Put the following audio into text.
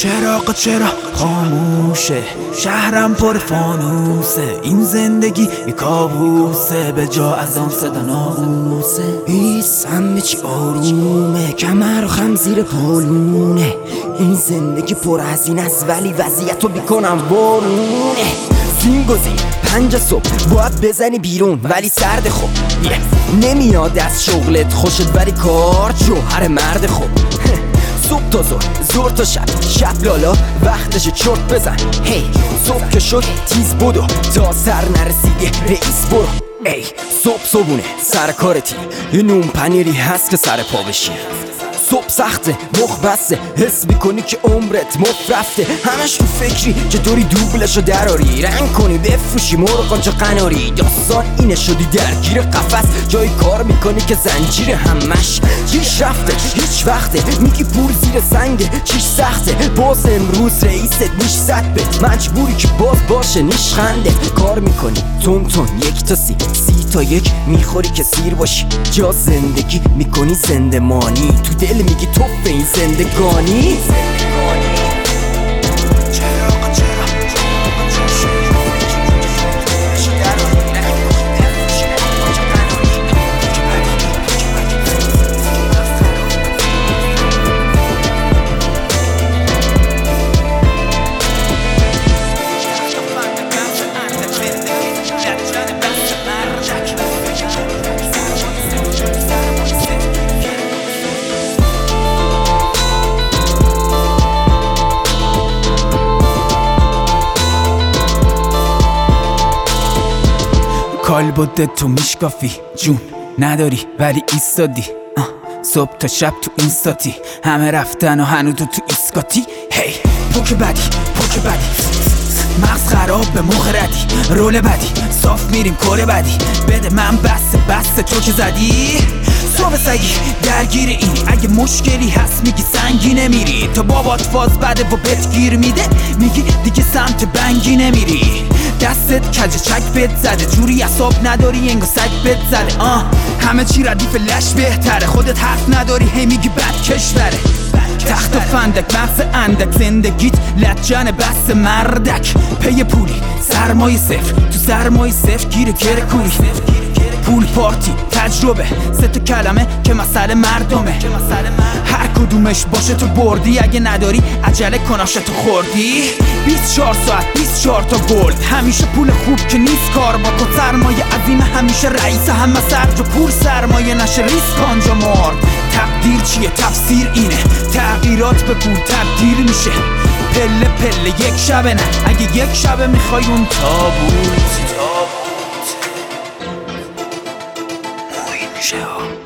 چرا خاموشه، شهرم پر فانوسه، این زندگی یه کابوسه، به جا از آن صدا ناموسه. ایست همه چی آرومه، کمر و خم زیر پالونه، این زندگی پر هزینه است ولی وضعیتو بیکنم بارونه. زین 5 صبح باید بزنی بیرون ولی سرد خوب نمیاد از شغلت خوشت ولی کار جوهر مرد خوب. صبح تا زور تا شب لالا وقتش چرت بزن. هی صبح که شد تیز بدو تا سر نرسیدی رئیس برو. ای صبحونه سر کارتی، یه نون پنیری هست که سر پا بشی. صبح سخته مخ بسته، حس میکنی که عمرت رفته، همش تو فکری که دوری دوبلشو دراری، رنگ کنی بفروشی مرغ آنجا قناری. داستان اینه شدی درگیر قفس، جای کار میکنی که زنجیر همش پیش رفته، هیچ وقته میگی پول زیر سنگه چیش سخته. باز امروز رئیست نیش زد به مجبوری که باز باشه نیش خنده. کار میکنی تون 1 تا 30 تا 1 میخوری که سیر باشی، جا زندگی میکنی زندمانی، تو دل میگی تو به این زندگانی. کالبد تو میشکافی جون نداری ولی ایستادی، صبح تا شب تو اینستاتی، همه رفتن و هنو تو ایسکاتی. هی پوک بدی مغز خراب به مخ ردی، رول بدی صاف میریم کره بدی، بده من بسته تو که زدی. صبح سگی درگیر اینی، اگه مشکلی هست میگی سنگی نمیری، تا بابات فاز بده و بهت گیر میده میگی دیگه سمت بنگی نمیری. دستت کج چک بهت زده، جوری اعصاب نداری انگار سگ بهت زده. همه چی ردیف لش بهتره، خودت حرف نداری هی میگی بد کشوره. تخت و فندک مغز اندک، زندگیت لجن بس مردک، پی پولی سرمایه صفر، تو سرمایه صفر گیر کوری. پول پارتی تجربه 3 تا کلمه که مسئله مردمه، هر کدومش باشه تو بردی، اگه نداری عجله کناشه تو خوردی. 24 ساعت 24 تا گلد، همیشه پول خوب که نیست کار با کن، سرمایه عظیم همیشه رئیس همه سرج و پول سرمایه نشه ریسک آنجا مرد. تقدیر چیه تفسیر اینه، تغییرات به پول تبدیل میشه، پله یک شبه نه، اگه یک شبه میخوای اون تابوت show.